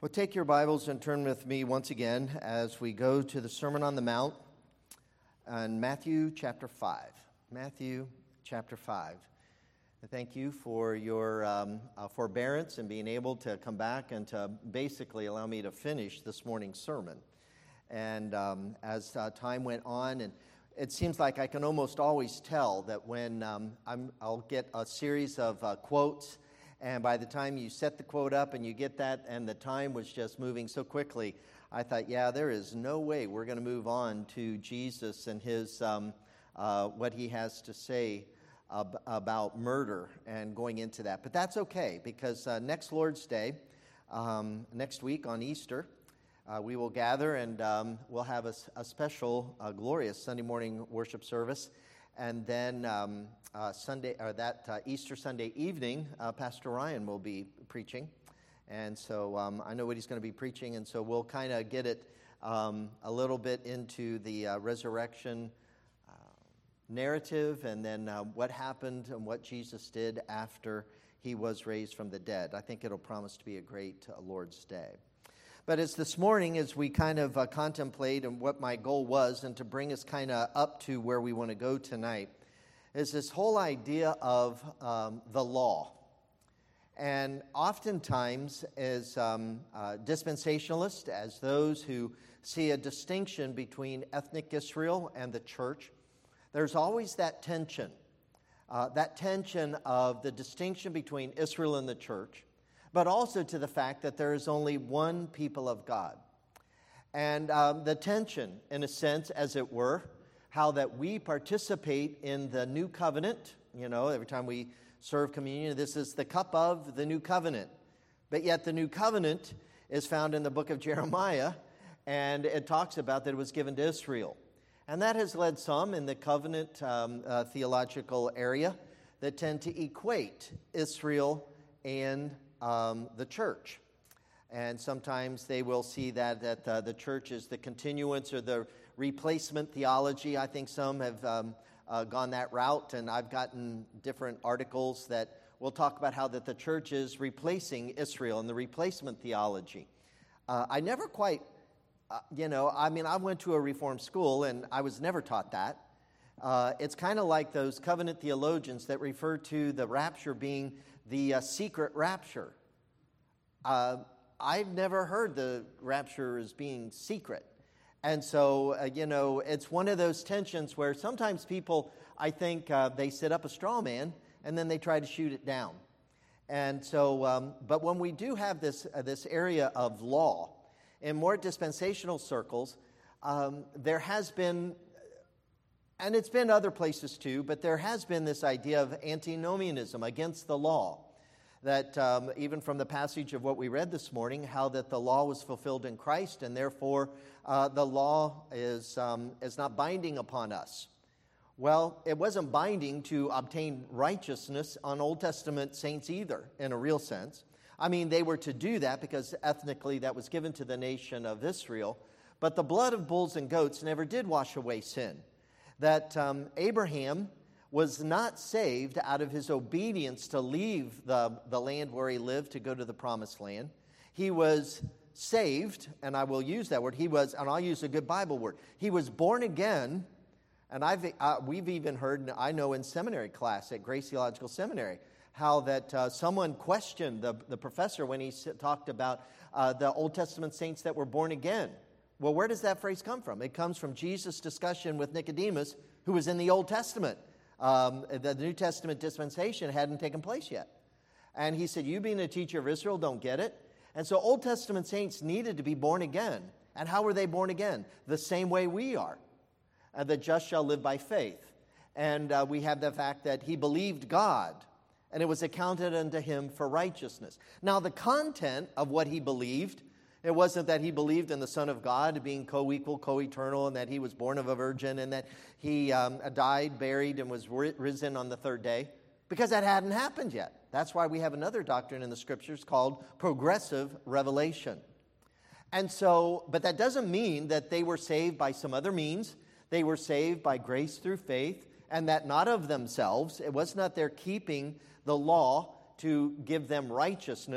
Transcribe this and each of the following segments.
Well, take your Bibles and turn with me once again as we go to the Sermon on the Mount in Matthew chapter 5. Matthew chapter 5. Thank you for your forbearance and being able to come back and to basically allow me to finish this morning's sermon. And as time went on, and it seems like I can almost always tell that when I'll get a series of quotes, and by the time you set the quote up and you get that, and the time was just moving so quickly, I thought, yeah, there is no way we're going to move on to Jesus and his what he has to say about murder and going into that. But that's okay, because next Lord's Day, next week on Easter, we will gather and we'll have a special, glorious Sunday morning worship service. And then Easter Sunday evening, Pastor Ryan will be preaching. And so I know what he's going to be preaching, and so we'll kind of get it a little bit into the resurrection narrative, and then what happened and what Jesus did after he was raised from the dead. I think it'll promise to be a great Lord's Day. But as this morning, as we kind of contemplate and what my goal was, and to bring us kind of up to where we want to go tonight, is this whole idea of the law. And oftentimes, as dispensationalists, as those who see a distinction between ethnic Israel and the church, there's always that tension of the distinction between Israel and the church, but also to the fact that there is only one people of God. And the tension, in a sense, as it were, how that we participate in the new covenant. You know, every time we serve communion, this is the cup of the new covenant. But yet the new covenant is found in the book of Jeremiah, and it talks about that it was given to Israel. And that has led some in the covenant theological area that tend to equate Israel and the church. And sometimes they will see that the church is the continuance or the replacement theology. I think some have gone that route, and I've gotten different articles that will talk about how that the church is replacing Israel and the replacement theology. I never quite, I went to a Reformed school, and I was never taught that. It's kind of like those covenant theologians that refer to the rapture being the secret rapture. I've never heard the rapture as being secret. And so, it's one of those tensions where sometimes people, I think, they set up a straw man and then they try to shoot it down. And so, but when we do have this area of law, in more dispensational circles, there has been, and it's been other places too, but there has been this idea of antinomianism, against the law. That even from the passage of what we read this morning, how that the law was fulfilled in Christ, and therefore the law is not binding upon us. Well, it wasn't binding to obtain righteousness on Old Testament saints either, in a real sense. I mean, they were to do that because ethnically that was given to the nation of Israel. But the blood of bulls and goats never did wash away sin. That Abraham was not saved out of his obedience to leave the land where he lived to go to the promised land. He was saved, and I will use that word. And I'll use a good Bible word. He was born again, and we've even heard, and I know in seminary class at Grace Theological Seminary, how that someone questioned the professor when he talked about the Old Testament saints that were born again. Well, where does that phrase come from? It comes from Jesus' discussion with Nicodemus, who was in the Old Testament. The New Testament dispensation hadn't taken place yet. And he said, you being a teacher of Israel don't get it. And so Old Testament saints needed to be born again. And how were they born again? The same way we are. The just shall live by faith. And we have the fact that he believed God, and it was accounted unto him for righteousness. Now, the content of what he believed, it wasn't that he believed in the Son of God being co-equal, co-eternal, and that he was born of a virgin, and that he died, buried, and was risen on the third day, because that hadn't happened yet. That's why we have another doctrine in the Scriptures called progressive revelation. And so, but that doesn't mean that they were saved by some other means. They were saved by grace through faith, and that not of themselves. It was not their keeping the law to give them righteousness,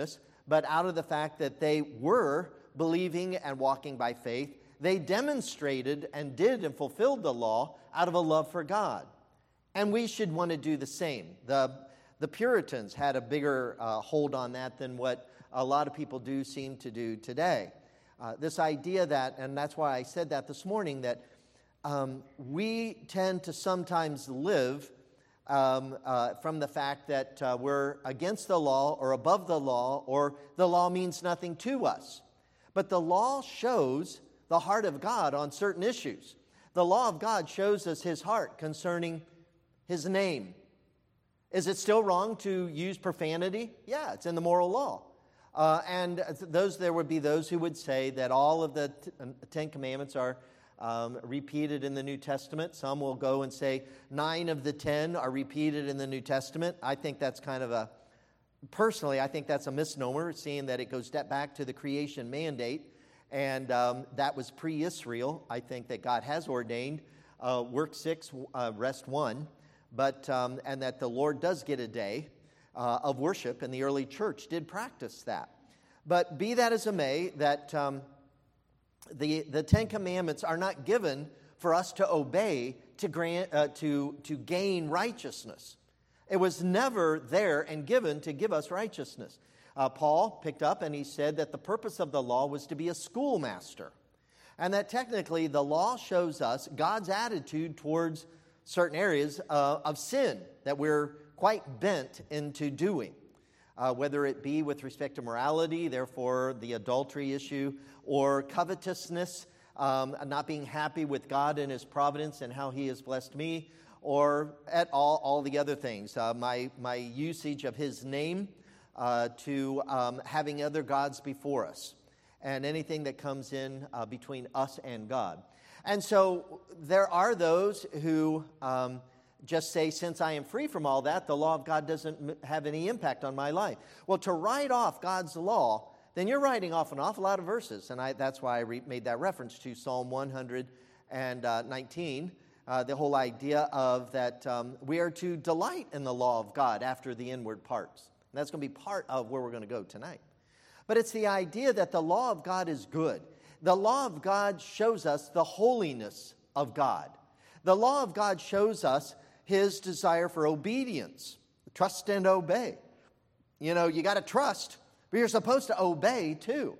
but out of the fact that they were believing and walking by faith, they demonstrated and did and fulfilled the law out of a love for God. And we should want to do the same. The Puritans had a bigger hold on that than what a lot of people do seem to do today. This idea that, and that's why I said that this morning, that we tend to sometimes live from the fact that we're against the law or above the law, or the law means nothing to us. But the law shows the heart of God on certain issues. The law of God shows us His heart concerning His name. Is it still wrong to use profanity? Yeah, it's in the moral law. And there would be those who would say that all of the Ten Commandments are repeated in the New Testament. Some will go and say 9 of the 10 are repeated in the New Testament. I think that's personally, I think that's a misnomer, seeing that it goes back to the creation mandate. And that was pre-Israel. I think that God has ordained work 6, rest 1. But and that the Lord does get a day of worship, and the early church did practice that. But be that as it may, that the Ten Commandments are not given for us to obey to gain righteousness. It was never there and given to give us righteousness. Paul picked up and he said that the purpose of the law was to be a schoolmaster, and that technically the law shows us God's attitude towards certain areas of sin that we're quite bent into doing, whether it be with respect to morality, therefore the adultery issue, or covetousness, not being happy with God and His providence and how He has blessed me, or at all the other things, my usage of His name to having other gods before us, and anything that comes in between us and God. And so there are those who just say, since I am free from all that, the law of God doesn't have any impact on my life. Well, to write off God's law, then you're writing off an awful lot of verses. And that's why I made that reference to Psalm 119, the whole idea of that we are to delight in the law of God after the inward parts. And that's going to be part of where we're going to go tonight. But it's the idea that the law of God is good. The law of God shows us the holiness of God. The law of God shows us His desire for obedience. Trust and obey. You know, you got to trust, but you're supposed to obey too.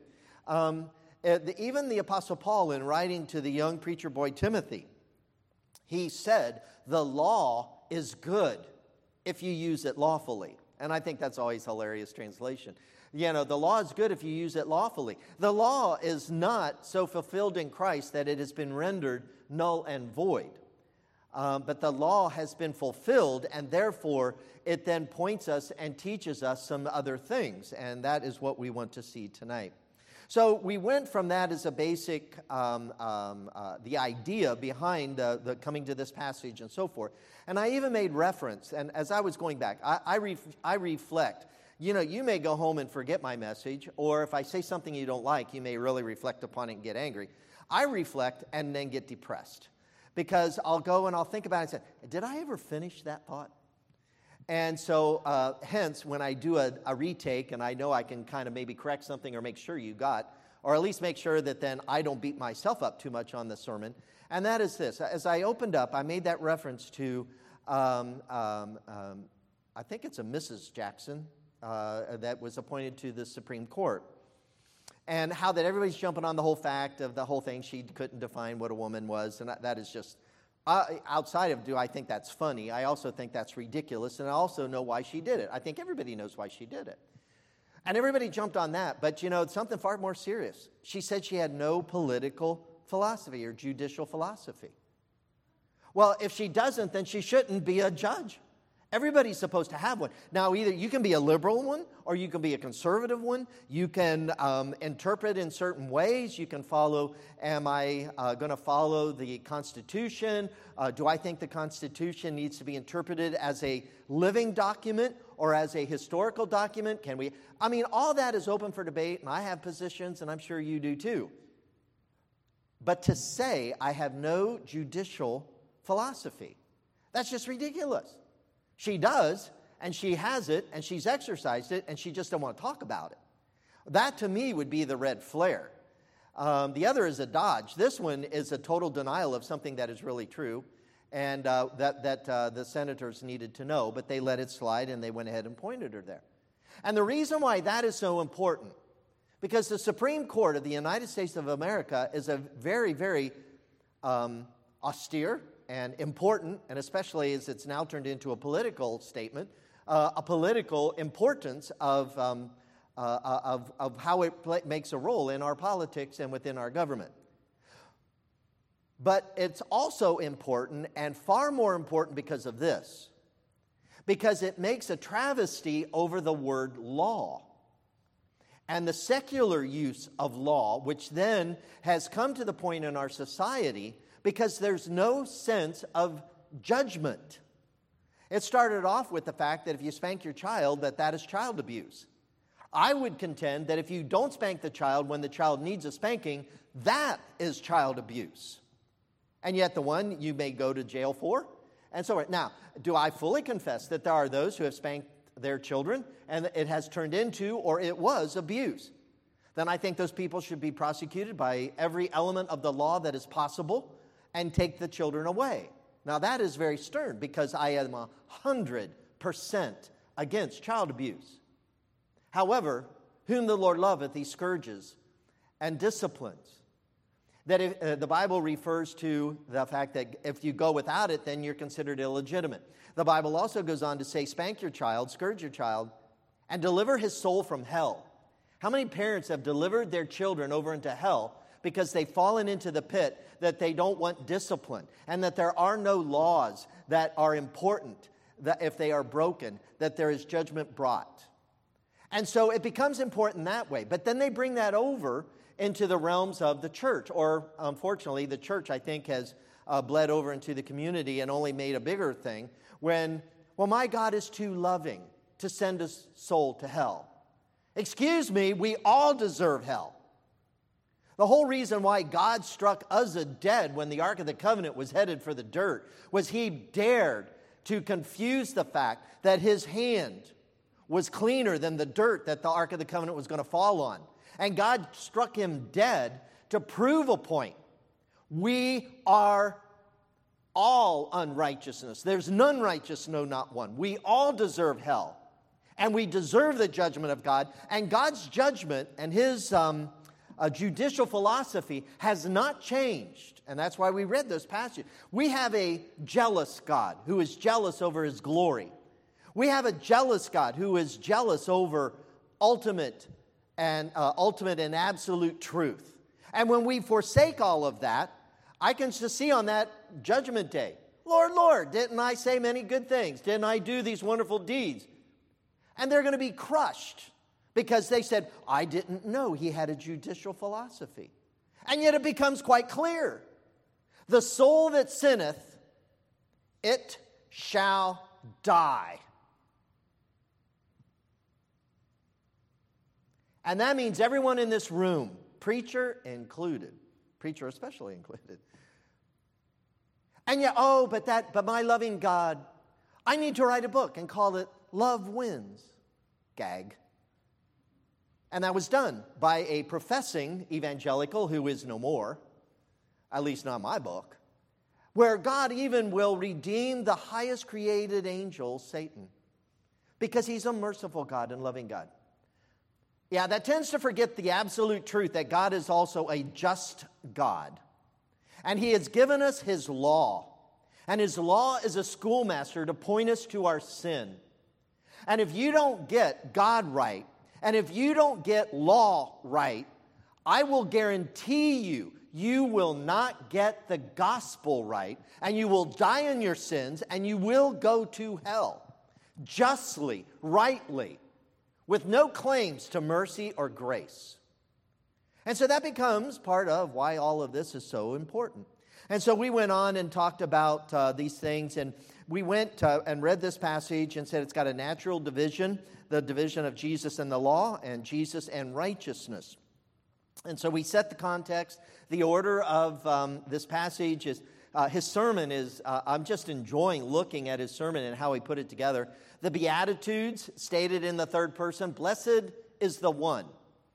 Even the Apostle Paul, in writing to the young preacher boy Timothy, he said, the law is good if you use it lawfully. And I think that's always hilarious translation. You know, the law is good if you use it lawfully. The law is not so fulfilled in Christ that it has been rendered null and void. But the law has been fulfilled, and therefore it then points us and teaches us some other things. And that is what we want to see tonight. So we went from that as a basic, the idea behind the coming to this passage and so forth. And I even made reference, and as I was going back, I reflect. You know, you may go home and forget my message, or if I say something you don't like, you may really reflect upon it and get angry. I reflect and then get depressed, because I'll go and I'll think about it and say, did I ever finish that thought? And so, hence, when I do a retake and I know I can kind of maybe correct something or make sure you got, or at least make sure that then I don't beat myself up too much on the sermon, and that is this. As I opened up, I made that reference to, I think it's a Mrs. Jackson, that was appointed to the Supreme Court. And how that everybody's jumping on the whole fact of the whole thing. She couldn't define what a woman was. And that is just, outside of do I think that's funny, I also think that's ridiculous. And I also know why she did it. I think everybody knows why she did it. And everybody jumped on that. But, you know, it's something far more serious. She said she had no political philosophy or judicial philosophy. Well, if she doesn't, then she shouldn't be a judge. Everybody's supposed to have one. Now, either you can be a liberal one or you can be a conservative one. You can interpret in certain ways. You can follow, am I going to follow the Constitution? Do I think the Constitution needs to be interpreted as a living document or as a historical document? I mean, all that is open for debate, and I have positions, and I'm sure you do too. But to say I have no judicial philosophy, that's just ridiculous. She does, and she has it, and she's exercised it, and she just don't want to talk about it. That to me would be the red flare. The other is a dodge. This one is a total denial of something that is really true and that the senators needed to know, but they let it slide and they went ahead and pointed her there. And the reason why that is so important, because the Supreme Court of the United States of America is a very, very austere and important, and especially as it's now turned into a political statement, a political importance of how it makes a role in our politics and within our government. But it's also important, and far more important because of this, because it makes a travesty over the word law and the secular use of law, which then has come to the point in our society because there's no sense of judgment. It started off with the fact that if you spank your child, that is child abuse. I would contend that if you don't spank the child when the child needs a spanking, that is child abuse. And yet the one you may go to jail for, and so on. Now, do I fully confess that there are those who have spanked their children and it has turned into or it was abuse? Then I think those people should be prosecuted by every element of the law that is possible and take the children away. Now that is very stern because I am 100% against child abuse. However, whom the Lord loveth, he scourges and disciplines. That if, the Bible refers to the fact that if you go without it, then you're considered illegitimate. The Bible also goes on to say, spank your child, scourge your child, and deliver his soul from hell. How many parents have delivered their children over into hell because they've fallen into the pit that they don't want discipline and that there are no laws that are important, that if they are broken, that there is judgment brought? And so it becomes important that way. But then they bring that over into the realms of the church. Or, unfortunately, the church, I think, has bled over into the community and only made a bigger thing when, well, my God is too loving to send a soul to hell. Excuse me, we all deserve hell. The whole reason why God struck Uzzah dead when the Ark of the Covenant was headed for the dirt was he dared to confuse the fact that his hand was cleaner than the dirt that the Ark of the Covenant was going to fall on. And God struck him dead to prove a point. We are all unrighteousness. There's none righteous, no, not one. We all deserve hell. And we deserve the judgment of God. And God's judgment and his judicial philosophy has not changed. And that's why we read this passage. We have a jealous God who is jealous over his glory. We have a jealous God who is jealous over ultimate and absolute truth. And when we forsake all of that, I can just see on that judgment day, Lord, Lord, didn't I say many good things? Didn't I do these wonderful deeds? And they're going to be crushed because they said, I didn't know he had a judicial philosophy. And yet it becomes quite clear. The soul that sinneth, it shall die. And that means everyone in this room, preacher included, preacher especially included. And yet, but my loving God, I need to write a book and call it Love Wins. Gag. And that was done by a professing evangelical who is no more, at least not my book, where God even will redeem the highest created angel, Satan, because he's a merciful God and loving God. Yeah, that tends to forget the absolute truth that God is also a just God. And he has given us his law. And his law is a schoolmaster to point us to our sin. And if you don't get God right, and if you don't get law right, I will guarantee you, you will not get the gospel right, and you will die in your sins, and you will go to hell, justly, rightly, with no claims to mercy or grace. And so that becomes part of why all of this is so important. And so we went on and talked about these things, and we went and read this passage and said it's got a natural division, the division of Jesus and the law, and Jesus and righteousness. And so we set the context. The order of this passage is, his sermon is, I'm just enjoying looking at his sermon and how he put it together. The Beatitudes, stated in the third person, blessed is the one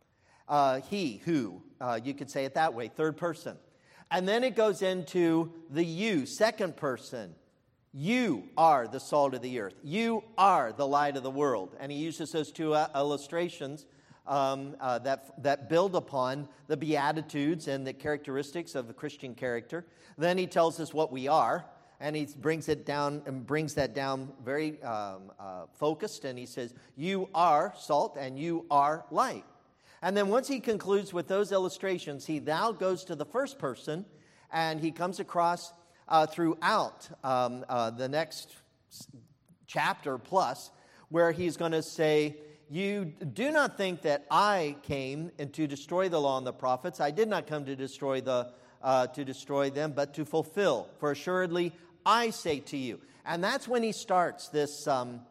he, who. You could say it that way, third person. And then it goes into the you, second person. You are the salt of the earth. You are the light of the world. And he uses those two illustrations that build upon the Beatitudes and the characteristics of the Christian character. Then he tells us what we are, and he brings that down very focused, and he says, you are salt and you are light. And then once he concludes with those illustrations, he now goes to the first person, and he comes across throughout the next chapter plus, where he's going to say, you do not think that I came to destroy the law and the prophets. I did not come to destroy them, but to fulfill. For assuredly, I say to you. And that's when he starts this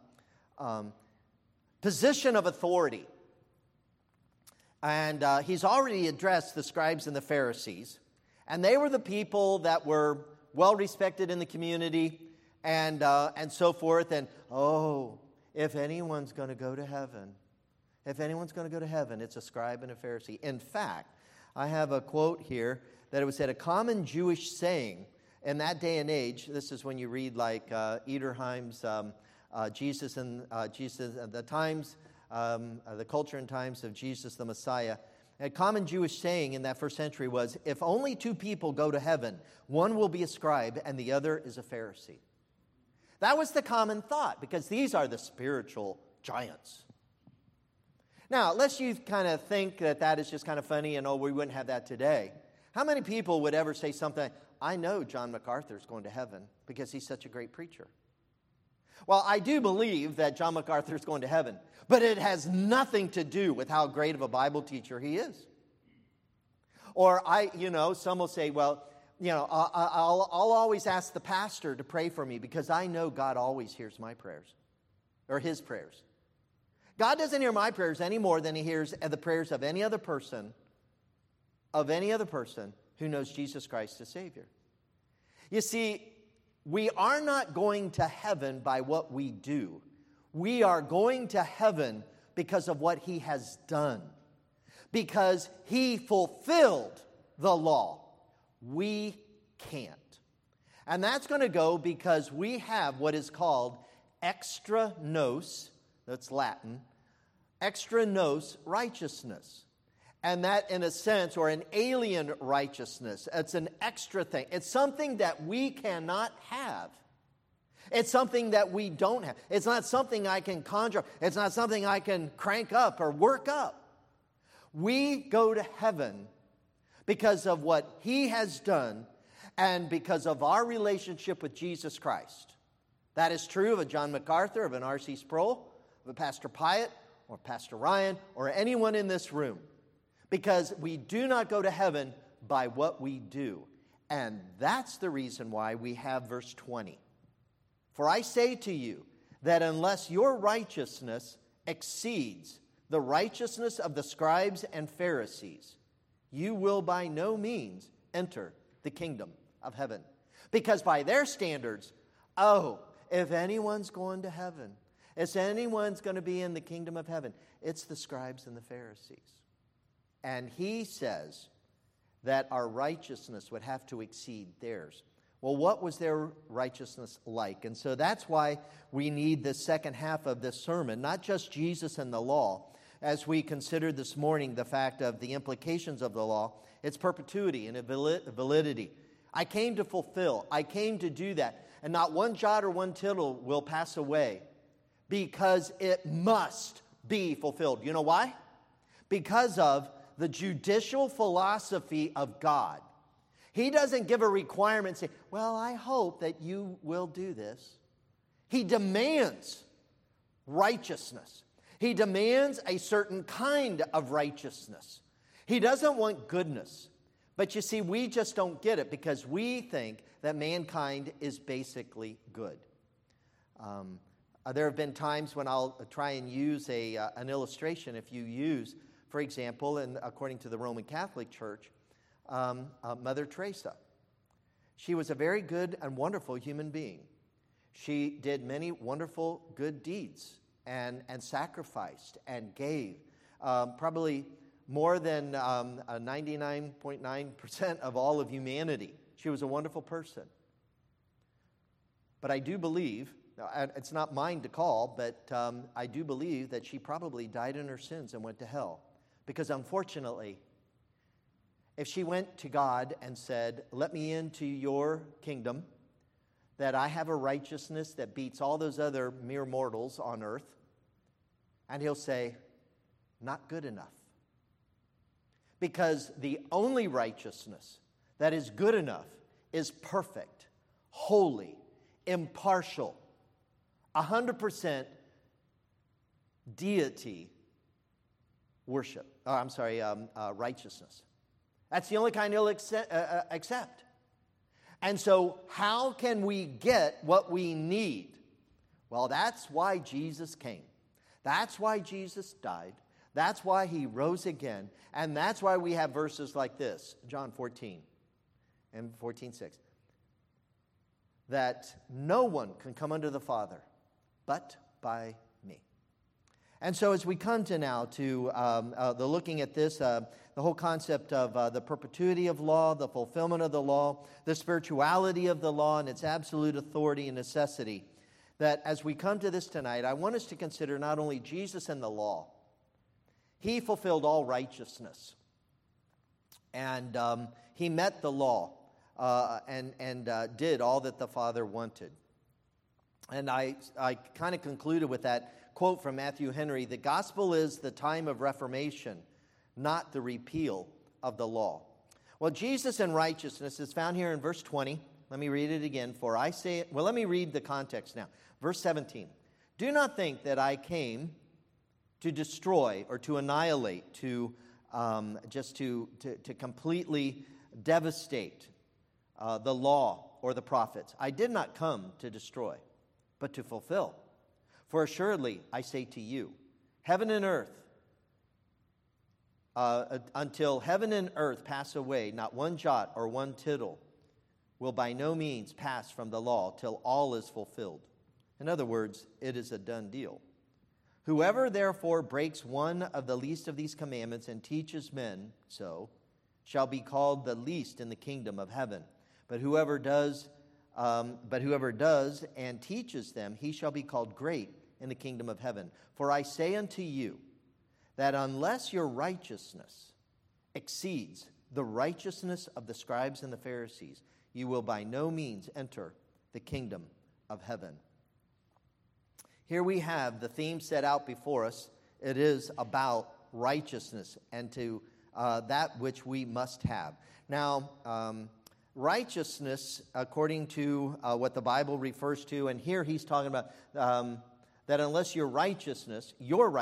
position of authority. And he's already addressed the scribes and the Pharisees. And they were the people that were well respected in the community and so forth. And, if anyone's going to go to heaven, it's a scribe and a Pharisee. In fact, I have a quote here that it was said, a common Jewish saying in that day and age. This is when you read like Ederheim's Jesus and the times, the culture and times of Jesus the Messiah. A common Jewish saying in that first century was, if only two people go to heaven, one will be a scribe and the other is a Pharisee. That was the common thought, because these are the spiritual giants. Now, unless you kind of think that is just kind of funny and, we wouldn't have that today. How many people would ever say something like, I know John MacArthur's going to heaven because he's such a great preacher? Well, I do believe that John MacArthur's going to heaven, but it has nothing to do with how great of a Bible teacher he is. Or some will say, well, I'll always ask the pastor to pray for me because I know God always hears my prayers, or his prayers. God doesn't hear my prayers any more than he hears the prayers of any other person who knows Jesus Christ as Savior. You see, we are not going to heaven by what we do. We are going to heaven because of what he has done. Because he fulfilled the law. We can't. And that's going to go because we have what is called extra nos, that's Latin, extra nos righteousness. And that, in a sense, or an alien righteousness, it's an extra thing. It's something that we cannot have. It's something that we don't have. It's not something I can conjure. It's not something I can crank up or work up. We go to heaven because of what he has done and because of our relationship with Jesus Christ. That is true of a John MacArthur, of an R.C. Sproul, of a Pastor Pyatt, or Pastor Ryan, or anyone in this room. Because we do not go to heaven by what we do. And that's the reason why we have verse 20. For I say to you that unless your righteousness exceeds the righteousness of the scribes and Pharisees, you will by no means enter the kingdom of heaven. Because by their standards, if anyone's going to heaven, if anyone's going to be in the kingdom of heaven, it's the scribes and the Pharisees. And he says that our righteousness would have to exceed theirs. Well, what was their righteousness like? And so that's why we need the second half of this sermon, not just Jesus and the law, as we considered this morning the fact of the implications of the law, its perpetuity and validity. I came to fulfill. I came to do that. And not one jot or one tittle will pass away because it must be fulfilled. You know why? Because of the judicial philosophy of God. He doesn't give a requirement and say, well, I hope that you will do this. He demands righteousness. He demands a certain kind of righteousness. He doesn't want goodness. But you see, we just don't get it because we think that mankind is basically good. There have been times when I'll try and use an illustration. If you use, for example, and according to the Roman Catholic Church, Mother Teresa. She was a very good and wonderful human being. She did many wonderful good deeds and sacrificed and gave. Probably more than 99.9% of all of humanity. She was a wonderful person. But I do believe, it's not mine to call, but I do believe that she probably died in her sins and went to hell. Because unfortunately, if she went to God and said, let me into your kingdom, that I have a righteousness that beats all those other mere mortals on earth, and he'll say, not good enough. Because the only righteousness that is good enough is perfect, holy, impartial, 100% deity worship. Righteousness. That's the only kind he'll accept. And so how can we get what we need? Well, that's why Jesus came. That's why Jesus died. That's why he rose again. And that's why we have verses like this, John 14 and 14:6. That no one can come unto the Father but by me. And so as we come to now to the looking at this, the whole concept of the perpetuity of law, the fulfillment of the law, the spirituality of the law, and its absolute authority and necessity, that as we come to this tonight, I want us to consider not only Jesus and the law. He fulfilled all righteousness. And he met the law and did all that the Father wanted. And I kind of concluded with that quote from Matthew Henry: the gospel is the time of reformation, not the repeal of the law. Well, Jesus and righteousness is found here in verse 20. Let me read it again. For I say, well, let me read the context now. Verse 17. Do not think that I came to destroy or to annihilate, to completely devastate the law or the prophets. I did not come to destroy, but to fulfill. For assuredly, I say to you, heaven and earth, until heaven and earth pass away, not one jot or one tittle will by no means pass from the law till all is fulfilled. In other words, it is a done deal. Whoever therefore breaks one of the least of these commandments and teaches men so shall be called the least in the kingdom of heaven. But whoever does and teaches them, he shall be called great in the kingdom of heaven. For I say unto you that unless your righteousness exceeds the righteousness of the scribes and the Pharisees, you will by no means enter the kingdom of heaven. Here we have the theme set out before us. It is about righteousness and to that which we must have. Now, righteousness, according to what the Bible refers to, and here he's talking about that unless your righteousness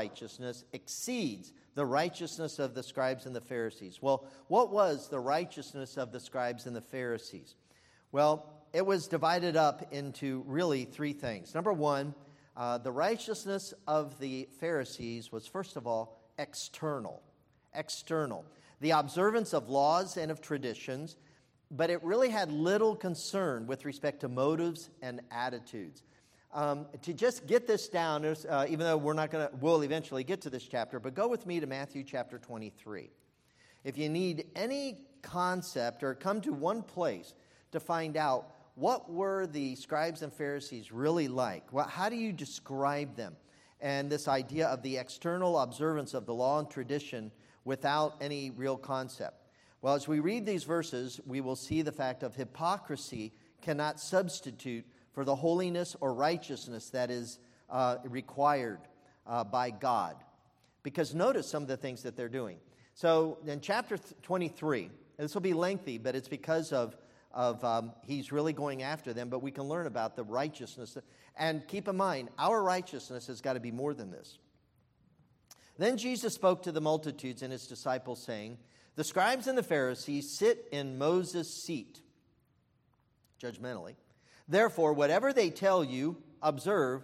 exceeds the righteousness of the scribes and the Pharisees. Well, what was the righteousness of the scribes and the Pharisees? Well, it was divided up into really three things. Number one, the righteousness of the Pharisees was, first of all, external. External. The observance of laws and of traditions, but it really had little concern with respect to motives and attitudes. To just get this down, even though we'll eventually get to this chapter, but go with me to Matthew chapter 23. If you need any concept or come to one place to find out what were the scribes and Pharisees really like, how do you describe them? And this idea of the external observance of the law and tradition without any real concept. Well, as we read these verses, we will see the fact of hypocrisy cannot substitute for the holiness or righteousness that is required by God. Because notice some of the things that they're doing. So in chapter 23, this will be lengthy, but it's because of he's really going after them, but we can learn about the righteousness. And keep in mind, our righteousness has got to be more than this. Then Jesus spoke to the multitudes and his disciples, saying, the scribes and the Pharisees sit in Moses' seat, judgmentally. Therefore, whatever they tell you, observe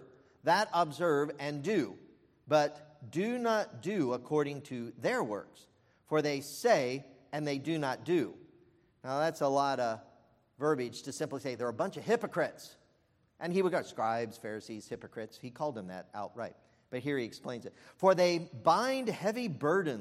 and do. But do not do according to their works, for they say and they do not do. Now, that's a lot of verbiage to simply say they're a bunch of hypocrites. And he would go, scribes, Pharisees, hypocrites. He called them that outright. But here he explains it. For they bind heavy burdens,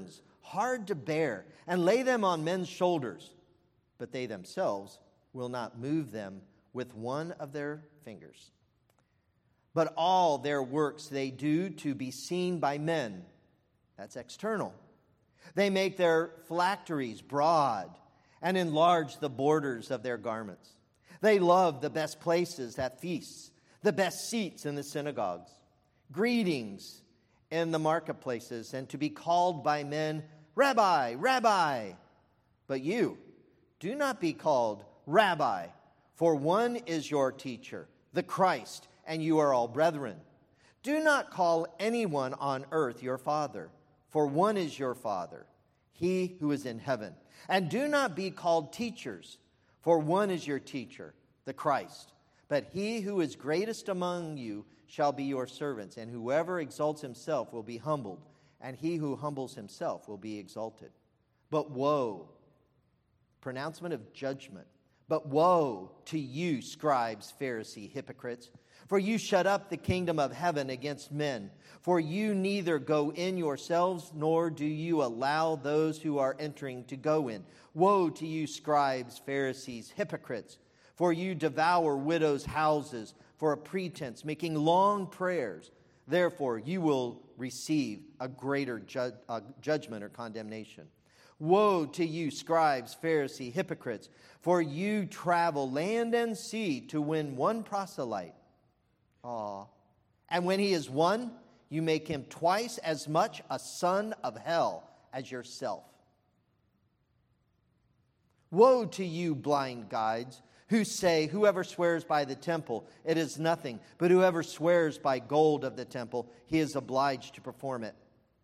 hard to bear, and lay them on men's shoulders, but they themselves will not move them with one of their fingers. But all their works they do to be seen by men. That's external. They make their phylacteries broad and enlarge the borders of their garments. They love the best places at feasts, the best seats in the synagogues, greetings in the marketplaces, and to be called by men, Rabbi, Rabbi. But you, do not be called Rabbi, for one is your teacher, the Christ, and you are all brethren. Do not call anyone on earth your father, for one is your Father, he who is in heaven. And do not be called teachers, for one is your teacher, the Christ. But he who is greatest among you shall be your servants, and whoever exalts himself will be humbled, and he who humbles himself will be exalted. But woe, pronouncement of judgment, but woe to you, scribes, Pharisees, hypocrites, for you shut up the kingdom of heaven against men. For you neither go in yourselves, nor do you allow those who are entering to go in. Woe to you, scribes, Pharisees, hypocrites, for you devour widows' houses for a pretense, making long prayers. Therefore, you will receive a greater judgment or condemnation. Woe to you, scribes, Pharisees, hypocrites, for you travel land and sea to win one proselyte. And when he is won, you make him twice as much a son of hell as yourself. Woe to you, blind guides, who say, whoever swears by the temple, it is nothing, but whoever swears by gold of the temple, he is obliged to perform it.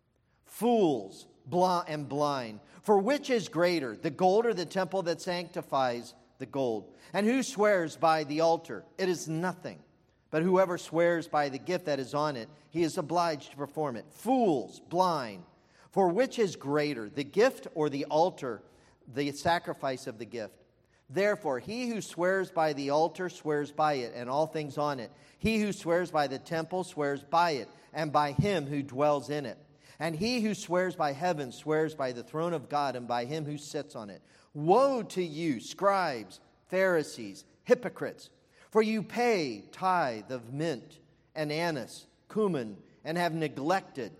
Fools and blind, for which is greater, the gold or the temple that sanctifies the gold? And who swears by the altar? It is nothing. But whoever swears by the gift that is on it, he is obliged to perform it. Fools, blind, for which is greater, the gift or the altar, the sacrifice of the gift? Therefore, he who swears by the altar swears by it and all things on it. He who swears by the temple swears by it and by him who dwells in it. And he who swears by heaven swears by the throne of God and by him who sits on it. Woe to you, scribes, Pharisees, hypocrites! For you pay tithe of mint and anise, cumin, and have neglected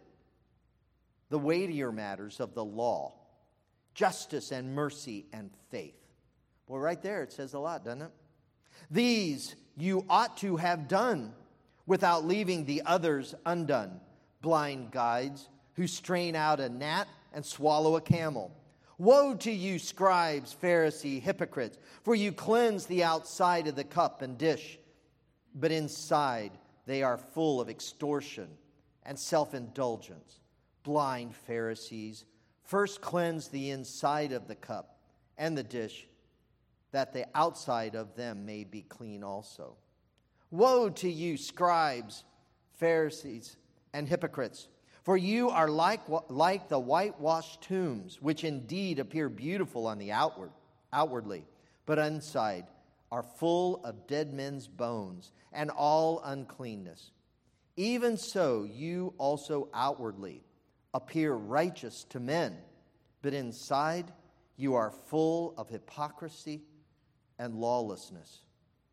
the weightier matters of the law, justice and mercy and faith. Well, right there it says a lot, doesn't it? These you ought to have done without leaving the others undone. Blind guides who strain out a gnat and swallow a camel. Woe to you, scribes, Pharisees, hypocrites, for you cleanse the outside of the cup and dish, but inside they are full of extortion and self-indulgence. Blind Pharisees, first cleanse the inside of the cup and the dish, that the outside of them may be clean also. Woe to you, scribes, Pharisees, and hypocrites! For you are like the whitewashed tombs, which indeed appear beautiful on the outwardly, but inside are full of dead men's bones and all uncleanness. Even so, you also outwardly appear righteous to men, but inside you are full of hypocrisy and lawlessness.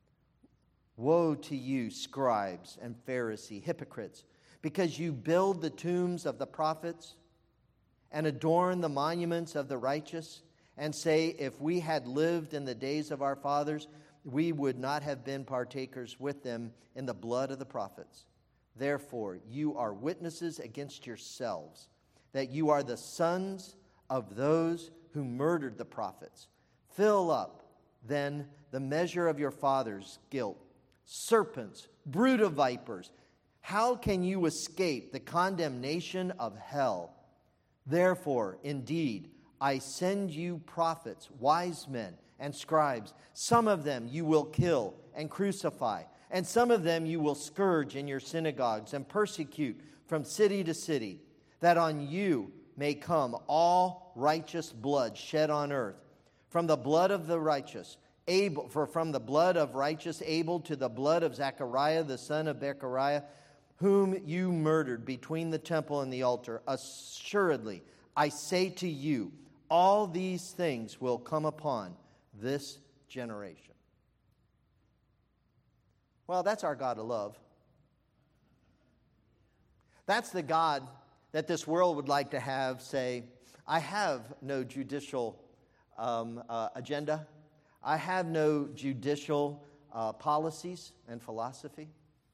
Woe to you, scribes and Pharisees, hypocrites! Because you build the tombs of the prophets and adorn the monuments of the righteous, and say, if we had lived in the days of our fathers, we would not have been partakers with them in the blood of the prophets. Therefore, you are witnesses against yourselves, that you are the sons of those who murdered the prophets. Fill up, then, the measure of your father's guilt. Serpents, brood of vipers, how can you escape the condemnation of hell? Therefore, indeed, I send you prophets, wise men, and scribes. Some of them you will kill and crucify, and some of them you will scourge in your synagogues and persecute from city to city, that on you may come all righteous blood shed on earth, from the blood of the righteous Abel, from the blood of righteous Abel to the blood of Zechariah, the son of Bechariah, whom you murdered between the temple and the altar. Assuredly, I say to you, all these things will come upon this generation. Well, that's our God of love. That's the God that this world would like to have say, I have no judicial agenda. I have no judicial policies and philosophy.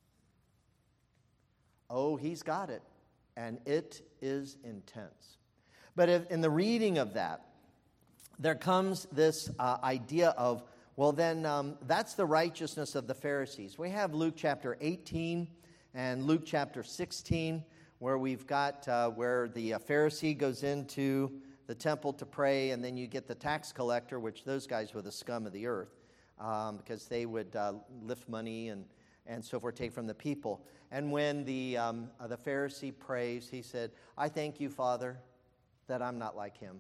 Oh, he's got it, and it is intense. But in the reading of that, there comes this idea of, well, then that's the righteousness of the Pharisees. We have Luke chapter 18 and Luke chapter 16, where we've got where the Pharisee goes into the temple to pray, and then you get the tax collector, which those guys were the scum of the earth, because they would lift money and so forth, take from the people. And when the Pharisee prays, he said, I thank you, Father, that I'm not like him.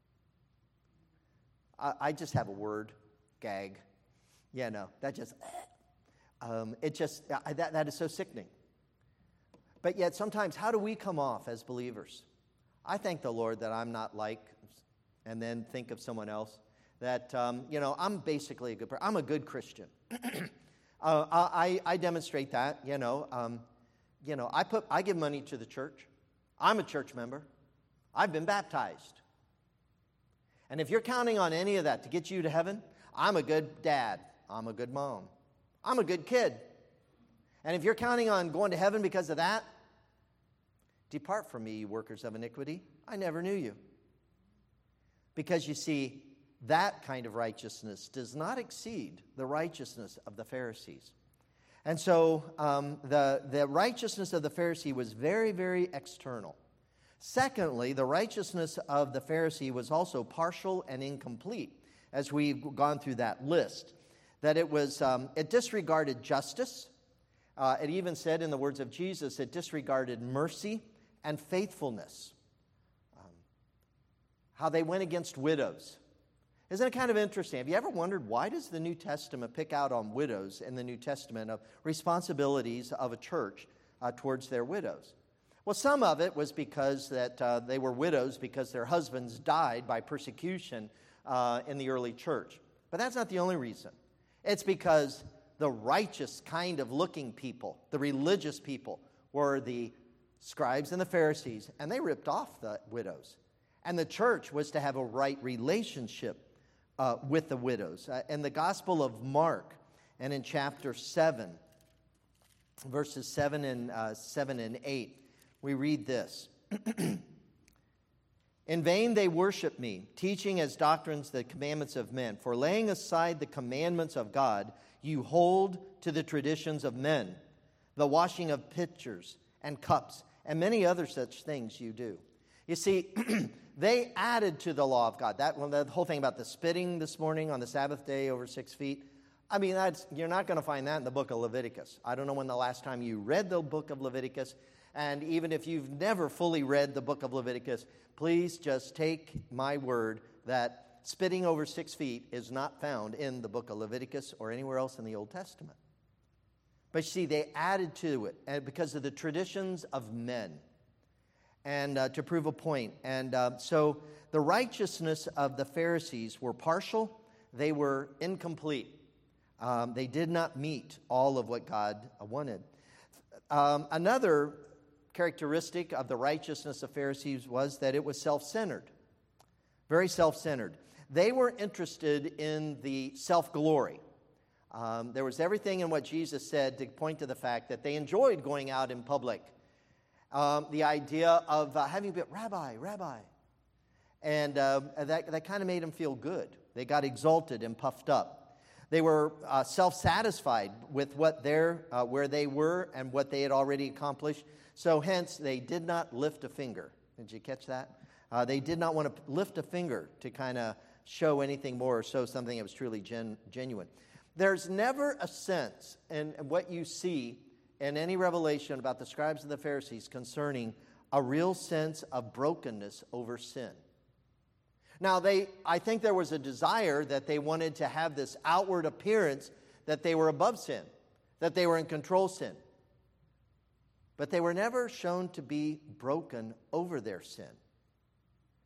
I just have a word, gag. Yeah, no, that just, that is so sickening. But yet sometimes, how do we come off as believers? I thank the Lord that I'm not like, and then think of someone else, that, I'm basically a good person. I'm a good Christian. I demonstrate that, I give money to the church. I'm a church member. I've been baptized. And if you're counting on any of that to get you to heaven, I'm a good dad. I'm a good mom. I'm a good kid. And if you're counting on going to heaven because of that, depart from me, you workers of iniquity. I never knew you. Because you see, that kind of righteousness does not exceed the righteousness of the Pharisees. And so the righteousness of the Pharisee was very, very external. Secondly, the righteousness of the Pharisee was also partial and incomplete, as we've gone through that list. That it disregarded justice. It even said in the words of Jesus, it disregarded mercy and faithfulness. How they went against widows. Isn't it kind of interesting? Have you ever wondered, why does the New Testament pick out on widows in the New Testament of responsibilities of a church towards their widows? Well, some of it was because that they were widows because their husbands died by persecution in the early church. But that's not the only reason. It's because the righteous kind of looking people, the religious people, were the scribes and the Pharisees, and they ripped off the widows. And the church was to have a right relationship with the widows. In the Gospel of Mark, and in chapter 7, verses 7 and 8, we read this. In vain they worship me, teaching as doctrines the commandments of men. For laying aside the commandments of God, you hold to the traditions of men, the washing of pitchers and cups, and many other such things you do. You see, they added to the law of God. The whole thing about the spitting this morning on the Sabbath day over 6 feet, you're not going to find that in the book of Leviticus. I don't know when the last time you read the book of Leviticus. And even if you've never fully read the book of Leviticus, please just take my word that spitting over 6 feet is not found in the book of Leviticus or anywhere else in the Old Testament. But you see, they added to it because of the traditions of men and to prove a point. And so the righteousness of the Pharisees were partial. They were incomplete. They did not meet all of what God wanted. Another characteristic of the righteousness of Pharisees was that it was self-centered, very self-centered. They were interested in the self-glory. There was everything in what Jesus said to point to the fact that they enjoyed going out in public. The idea of having been Rabbi, and that kind of made them feel good. They got exalted and puffed up. They were self-satisfied with where they were and what they had already accomplished. So hence, they did not lift a finger. Did you catch that? They did not want to lift a finger to kind of show anything more or show something that was truly genuine. There's never a sense in what you see in any revelation about the scribes and the Pharisees concerning a real sense of brokenness over sin. Now, I think there was a desire that they wanted to have this outward appearance that they were above sin, that they were in control of sin. But they were never shown to be broken over their sin.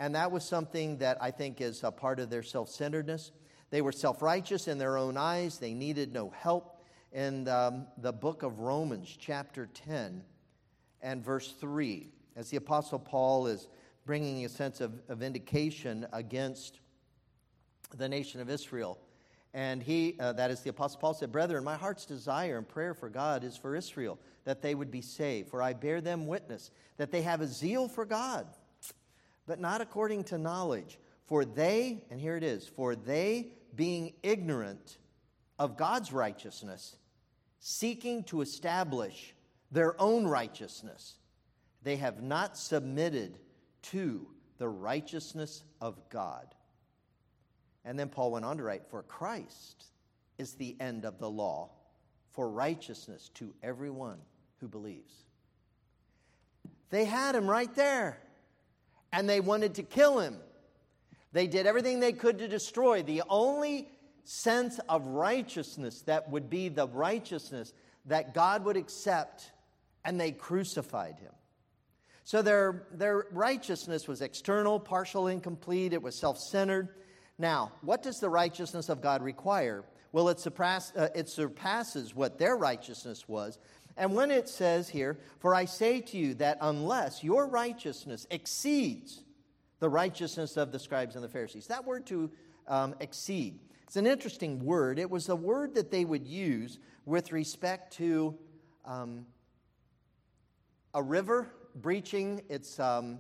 And that was something that I think is a part of their self-centeredness. They were self-righteous in their own eyes. They needed no help. In the book of Romans, chapter 10 and verse 3, as the Apostle Paul is bringing a sense of vindication against the nation of Israel. And that is the Apostle Paul said, "Brethren, my heart's desire and prayer for God is for Israel, that they would be saved. For I bear them witness that they have a zeal for God, but not according to knowledge. For they," and here it is, "for they, being ignorant of God's righteousness, seeking to establish their own righteousness, they have not submitted to the righteousness of God." And then Paul went on to write, "For Christ is the end of the law for righteousness to everyone who believes." They had him right there, and they wanted to kill him. They did everything they could to destroy the only sense of righteousness that would be the righteousness that God would accept, and they crucified him. So their righteousness was external, partial, incomplete. It was self-centered. Now, what does the righteousness of God require? Well, it surpasses what their righteousness was. And when it says here, "For I say to you that unless your righteousness exceeds the righteousness of the scribes and the Pharisees." That word to exceed, it's an interesting word. It was a word that they would use with respect to a river breaching its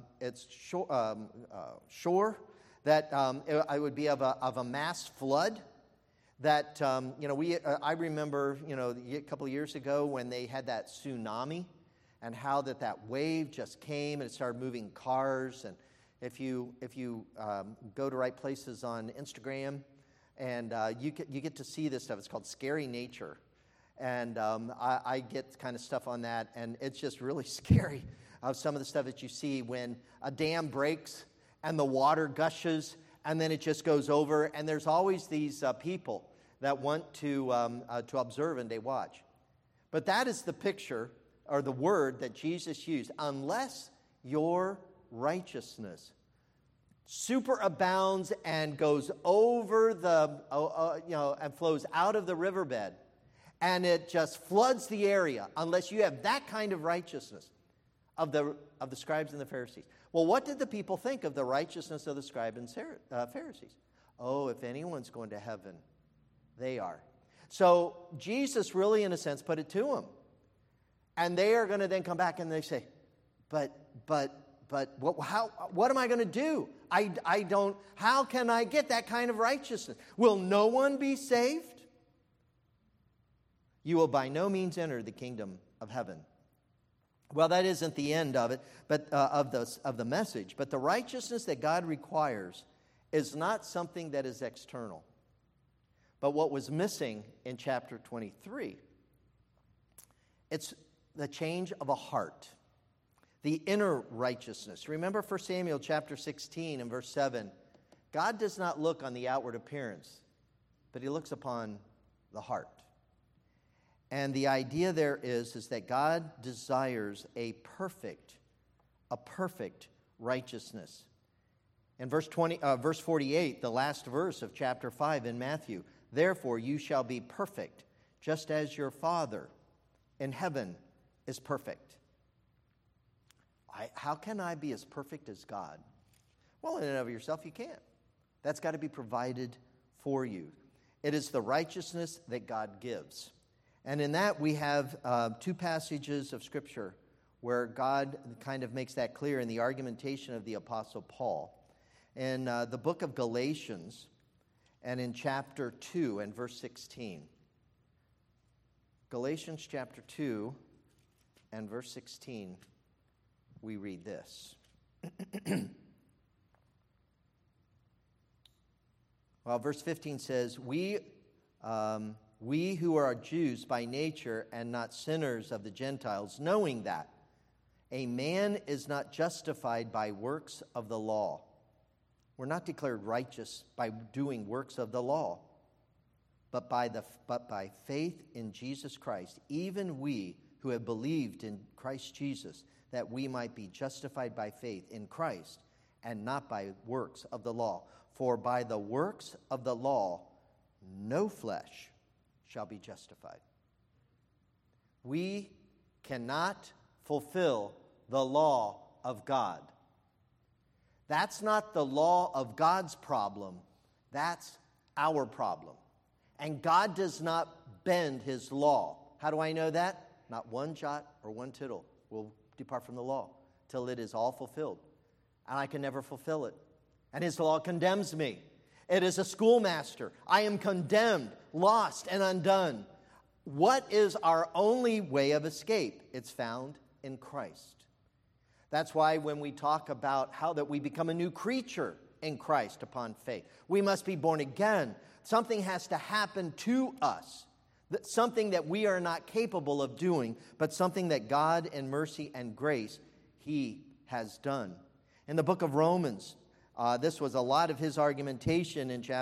shore, that it would be of a mass flood. That I remember a couple of years ago when they had that tsunami, and how that wave just came and it started moving cars. And if you go to right places on Instagram, and you get to see this stuff. It's called Scary Nature, and I get kind of stuff on that, and it's just really scary of some of the stuff that you see when a dam breaks and the water gushes, and then it just goes over. And there's always these people that want to observe and they watch. But that is the picture or the word that Jesus used. Unless your righteousness superabounds and goes over and flows out of the riverbed, and it just floods the area. Unless you have that kind of righteousness of the scribes and the Pharisees. Well, what did the people think of the righteousness of the scribes and Pharisees? Oh, if anyone's going to heaven, they are. So Jesus really, in a sense, put it to them. And they are going to then come back and they say, but what am I going to do? I don't, how can I get that kind of righteousness? Will no one be saved? You will by no means enter the kingdom of heaven. Well, that isn't the end of it, but of the message. But the righteousness that God requires is not something that is external. But what was missing in chapter 23, it's the change of a heart, the inner righteousness. Remember 1 Samuel chapter 16 and verse 7. God does not look on the outward appearance, but he looks upon the heart. And the idea there is that God desires a perfect righteousness. In verse 48, the last verse of chapter 5 in Matthew, "Therefore you shall be perfect, just as your Father in heaven is perfect." How can I be as perfect as God? Well, in and of yourself, you can't. That's got to be provided for you. It is the righteousness that God gives. And in that, we have two passages of Scripture where God kind of makes that clear in the argumentation of the Apostle Paul. In the book of Galatians, and in chapter 2 and verse 16. Galatians chapter 2 and verse 16, we read this. Well, verse 15 says, We who are Jews by nature and not sinners of the Gentiles, knowing that a man is not justified by works of the law. We're not declared righteous by doing works of the law, but by faith in Jesus Christ, even we who have believed in Christ Jesus, that we might be justified by faith in Christ and not by works of the law. For by the works of the law, no flesh shall be justified. We cannot fulfill the law of God. That's not the law of God's problem. That's our problem. And God does not bend his law. How do I know that? Not one jot or one tittle will depart from the law till it is all fulfilled. And I can never fulfill it. And his law condemns me. It is a schoolmaster. I am condemned, lost, and undone. What is our only way of escape? It's found in Christ. That's why when we talk about how that we become a new creature in Christ upon faith, we must be born again. Something has to happen to us. Something that we are not capable of doing, but something that God in mercy and grace, he has done. In the book of Romans, this was a lot of his argumentation in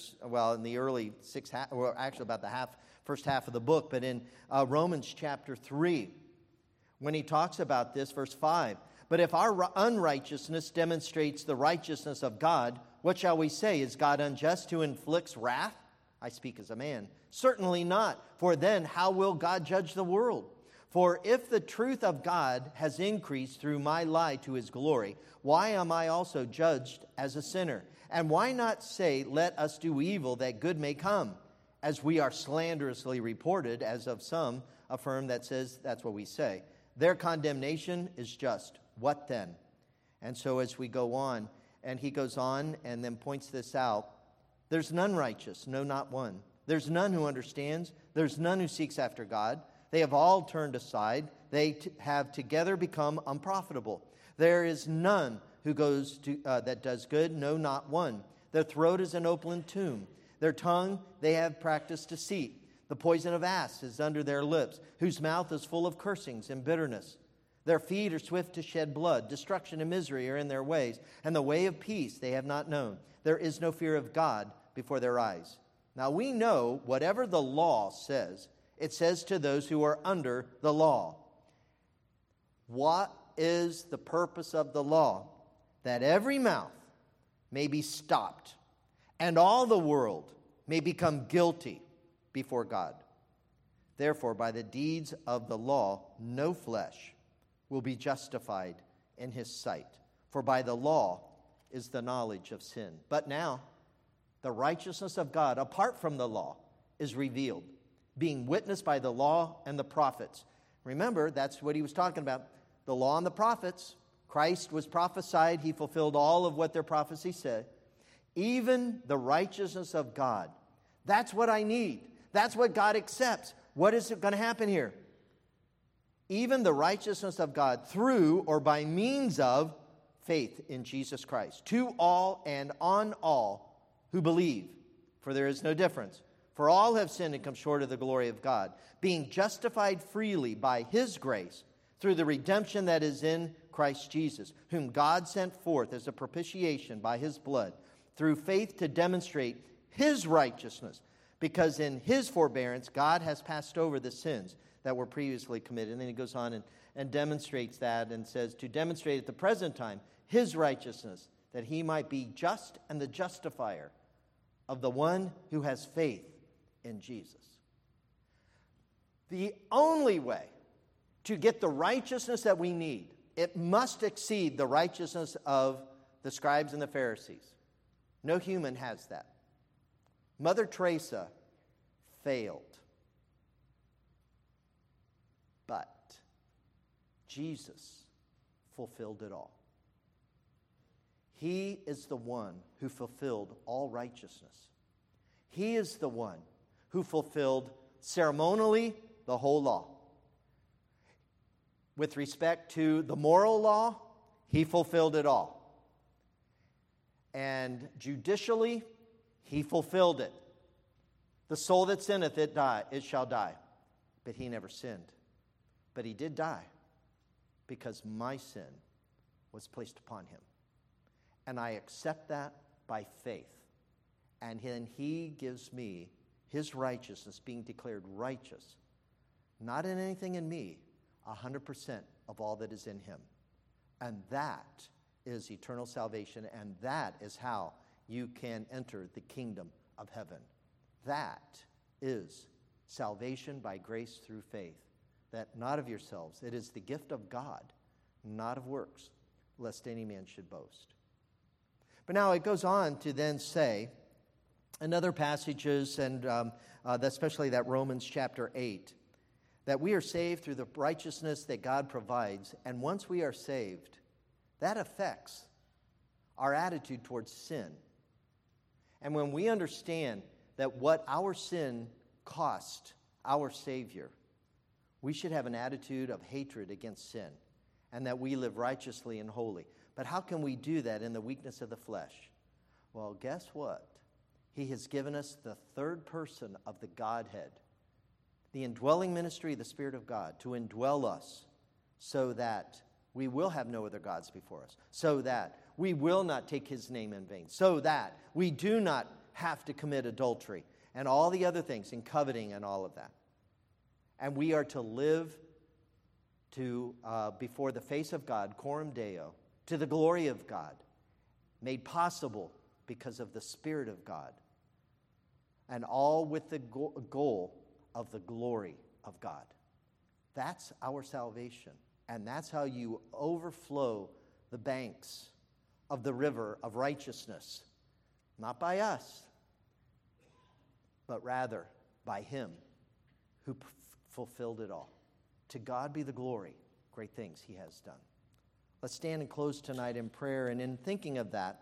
in the early actually about the first half of the book, but in Romans chapter 3, when he talks about this, verse 5, but if our unrighteousness demonstrates the righteousness of God, what shall we say? Is God unjust who inflicts wrath? I speak as a man. Certainly not. For then how will God judge the world? For if the truth of God has increased through my lie to his glory, why am I also judged as a sinner? And why not say, let us do evil that good may come? As we are slanderously reported, as of some affirm that says, that's what we say. Their condemnation is just. What then? And so as we go on, and he goes on and then points this out, there's none righteous, no, not one. There's none who understands. There's none who seeks after God. They have all turned aside. They have together become unprofitable. There is none who goes to that does good, no, not one. Their throat is an open tomb. Their tongue they have practiced deceit. The poison of asps is under their lips, whose mouth is full of cursings and bitterness. Their feet are swift to shed blood. Destruction and misery are in their ways, and the way of peace they have not known. There is no fear of God before their eyes. Now we know whatever the law says, it says to those who are under the law. What is the purpose of the law? That every mouth may be stopped, and all the world may become guilty before God. Therefore, by the deeds of the law, no flesh will be justified in his sight. For by the law is the knowledge of sin. But now, the righteousness of God, apart from the law, is revealed, being witnessed by the law and the prophets. Remember, that's what he was talking about. The law and the prophets. Christ was prophesied. He fulfilled all of what their prophecy said. Even the righteousness of God. That's what I need. That's what God accepts. What is going to happen here? Even the righteousness of God through or by means of faith in Jesus Christ. To all and on all who believe. For there is no difference. For all have sinned and come short of the glory of God, being justified freely by his grace through the redemption that is in Christ Jesus, whom God sent forth as a propitiation by his blood, through faith to demonstrate his righteousness, because in his forbearance God has passed over the sins that were previously committed. And then he goes on and demonstrates that and says, to demonstrate at the present time his righteousness, that he might be just and the justifier of the one who has faith in Jesus. The only way to get the righteousness that we need, it must exceed the righteousness of the scribes and the Pharisees. No human has that. Mother Teresa failed. But Jesus fulfilled it all. He is the one who fulfilled all righteousness. He is the one who fulfilled ceremonially the whole law. With respect to the moral law, he fulfilled it all. And judicially, he fulfilled it. The soul that sinneth, it shall die. But he never sinned. But he did die because my sin was placed upon him. And I accept that by faith. And then he gives me his righteousness, being declared righteous, not in anything in me, 100% of all that is in him. And that is eternal salvation, and that is how you can enter the kingdom of heaven. That is salvation by grace through faith, that not of yourselves. It is the gift of God, not of works, lest any man should boast. But now it goes on to then say, in other passages, and especially that Romans chapter 8, that we are saved through the righteousness that God provides, and once we are saved, that affects our attitude towards sin. And when we understand that what our sin cost our Savior, we should have an attitude of hatred against sin, and that we live righteously and holy. But how can we do that in the weakness of the flesh? Well, guess what? He has given us the third person of the Godhead, the indwelling ministry of the Spirit of God, to indwell us so that we will have no other gods before us, so that we will not take his name in vain, so that we do not have to commit adultery and all the other things, and coveting and all of that. And we are to live before the face of God, coram Deo, to the glory of God, made possible because of the Spirit of God, and all with the goal of the glory of God. That's our salvation, and that's how you overflow the banks of the river of righteousness, not by us, but rather by him who fulfilled it all. To God be the glory, great things he has done. Let's stand and close tonight in prayer, and in thinking of that,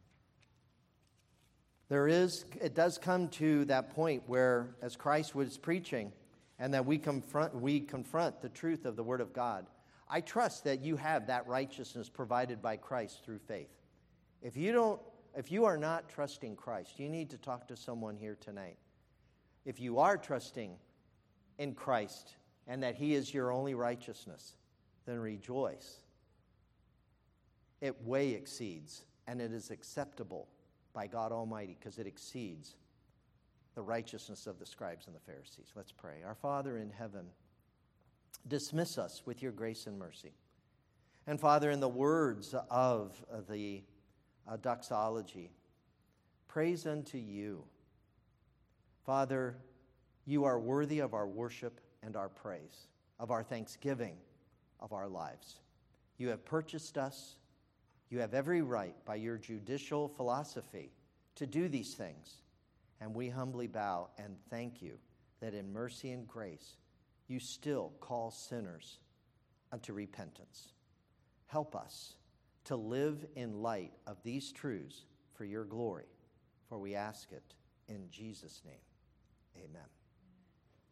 it does come to that point where, as Christ was preaching, and that we confront the truth of the Word of God. I trust that you have that righteousness provided by Christ through faith. If you are not trusting Christ, you need to talk to someone here tonight. If you are trusting in Christ and that he is your only righteousness, then rejoice. It way exceeds, and it is acceptable by God Almighty, because it exceeds the righteousness of the scribes and the Pharisees. Let's pray. Our Father in heaven, dismiss us with your grace and mercy. And Father, in the words of the doxology, praise unto you. Father, you are worthy of our worship and our praise, of our thanksgiving, of our lives. You have purchased us. You have every right by your judicial philosophy to do these things. And we humbly bow and thank you that in mercy and grace you still call sinners unto repentance. Help us to live in light of these truths for your glory, for we ask it in Jesus' name. Amen.